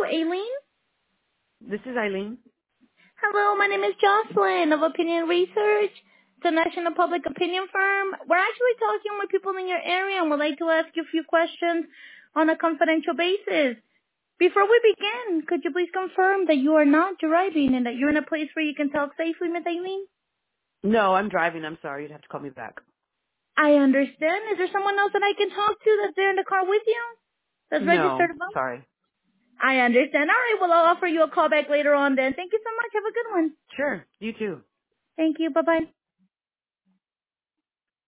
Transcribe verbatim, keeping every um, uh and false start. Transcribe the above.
Aileen. This is Eileen. Hello, my name is Jocelyn of Opinion Research. It's a national public opinion firm. We're actually talking with people in your area and would like to ask you a few questions on a confidential basis. Before we begin, could you please confirm that you are not driving and that you're in a place where you can talk safely, Miss Aileen? No, I'm driving. I'm sorry. You'd have to call me back. I understand. Is there someone else that I can talk to that's there in the car with you? That's registered No, above? sorry. I understand. All right, well, I'll offer you a call back later on then. Thank you so much. Have a good one. Sure. You too. Thank you. Bye-bye.